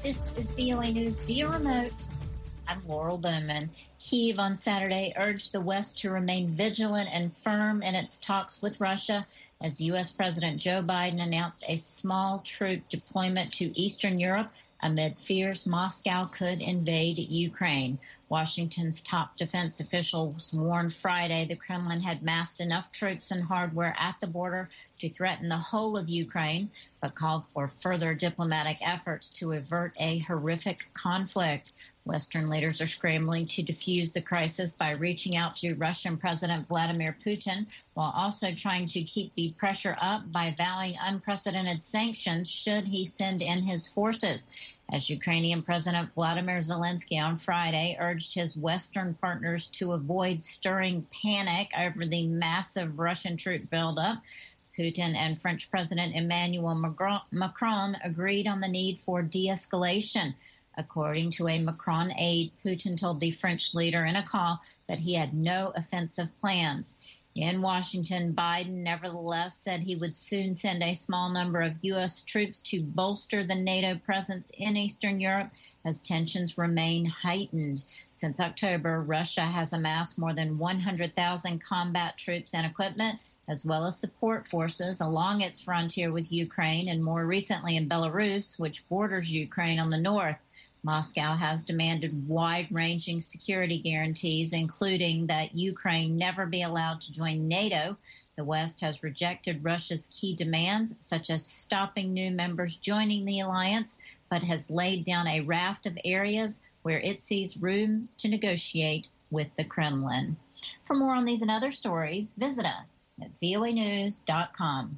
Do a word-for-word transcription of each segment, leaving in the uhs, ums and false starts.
This is V O A News via remote. I'm Laurel Bowman. Kyiv on Saturday urged the West to remain vigilant and firm in its talks with Russia as U S. President Joe Biden announced a small troop deployment to Eastern Europe amid fears Moscow could invade Ukraine. Washington's top defense officials warned Friday the Kremlin had massed enough troops and hardware at the border to threaten the whole of Ukraine, but called for further diplomatic efforts to avert a horrific conflict. Western leaders are scrambling to defuse the crisis by reaching out to Russian President Vladimir Putin, while also trying to keep the pressure up by vowing unprecedented sanctions should he send in his forces. As Ukrainian President Vladimir Zelensky on Friday urged his Western partners to avoid stirring panic over the massive Russian troop buildup, Putin and French President Emmanuel Macron agreed on the need for de-escalation. According to a Macron aide, Putin told the French leader in a call that he had no offensive plans. In Washington, Biden nevertheless said he would soon send a small number of U S troops to bolster the NATO presence in Eastern Europe as tensions remain heightened. Since October, Russia has amassed more than one hundred thousand combat troops and equipment, as well as support forces along its frontier with Ukraine and more recently in Belarus, which borders Ukraine on the north. Moscow has demanded wide-ranging security guarantees, including that Ukraine never be allowed to join NATO. The West has rejected Russia's key demands, such as stopping new members joining the alliance, but has laid down a raft of areas where it sees room to negotiate with the Kremlin. For more on these and other stories, visit us at V O A news dot com.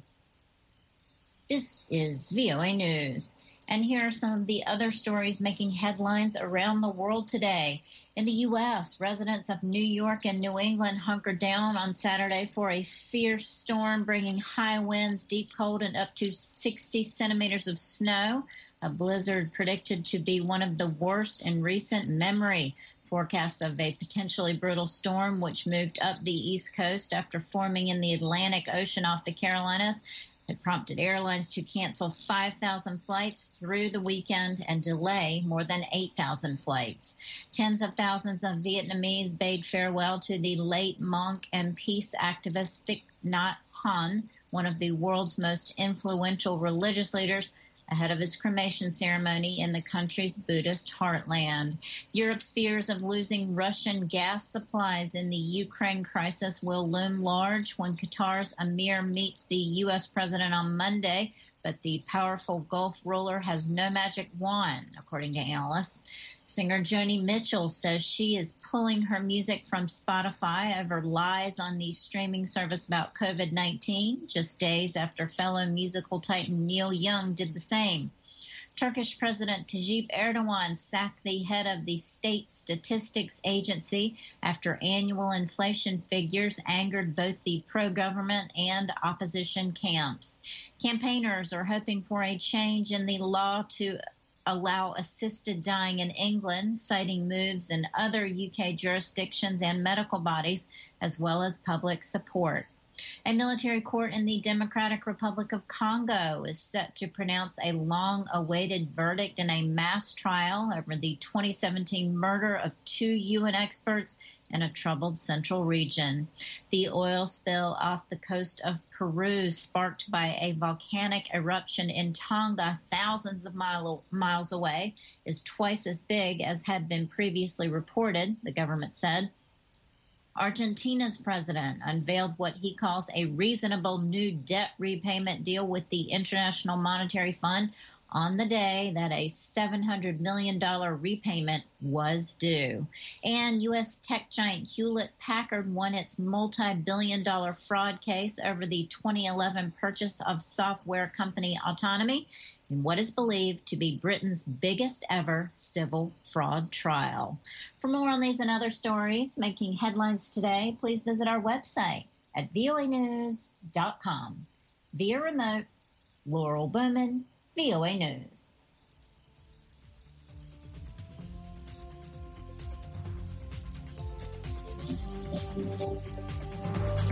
This is V O A News. And here are some of the other stories making headlines around the world today. In the U S, residents of New York and New England hunkered down on Saturday for a fierce storm, bringing high winds, deep cold, and up to sixty centimeters of snow. A blizzard predicted to be one of the worst in recent memory. Forecasts of a potentially brutal storm, which moved up the East Coast after forming in the Atlantic Ocean off the Carolinas, it prompted airlines to cancel five thousand flights through the weekend and delay more than eight thousand flights. Tens of thousands of Vietnamese bade farewell to the late monk and peace activist Thich Nhat Hanh, one of the world's most influential religious leaders, ahead of his cremation ceremony in the country's Buddhist heartland. Europe's fears of losing Russian gas supplies in the Ukraine crisis will loom large when Qatar's Emir meets the U S president on Monday, but the powerful Gulf ruler has no magic wand, according to analysts. Singer Joni Mitchell says she is pulling her music from Spotify over lies on the streaming service about COVID nineteen, just days after fellow musical titan Neil Young did the same. Turkish President Tayyip Erdogan sacked the head of the state statistics agency after annual inflation figures angered both the pro-government and opposition camps. Campaigners are hoping for a change in the law to allow assisted dying in England, citing moves in other U K jurisdictions and medical bodies, as well as public support. A military court in the Democratic Republic of Congo is set to pronounce a long-awaited verdict in a mass trial over the twenty seventeen murder of two U N experts in a troubled central region. The oil spill off the coast of Peru, sparked by a volcanic eruption in Tonga, thousands of mile, miles away, is twice as big as had been previously reported, the government said. Argentina's president unveiled what he calls a reasonable new debt repayment deal with the International Monetary Fund on the day that a seven hundred million dollars repayment was due. And U S tech giant Hewlett-Packard won its multi-billion dollar fraud case over the twenty eleven purchase of software company Autonomy in what is believed to be Britain's biggest ever civil fraud trial. For more on these and other stories making headlines today, please visit our website at V O A news dot com. Via remote, Laurel Bowman, V O A News.